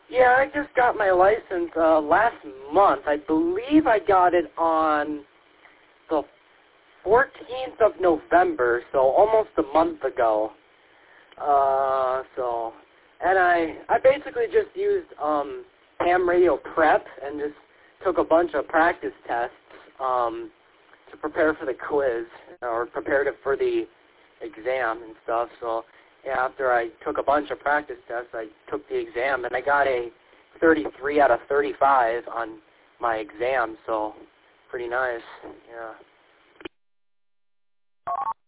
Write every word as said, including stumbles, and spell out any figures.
Yeah, I just got my license uh, last month. I believe I got it on the fourteenth of November, so almost a month ago. Uh, so, and I I basically just used um, ham radio prep and just took a bunch of practice tests um, to prepare for the quiz or prepared it for the exam and stuff. So yeah, after I took a bunch of practice tests, I took the exam and I got a thirty-three out of thirty-five on my exam. So pretty nice. Yeah.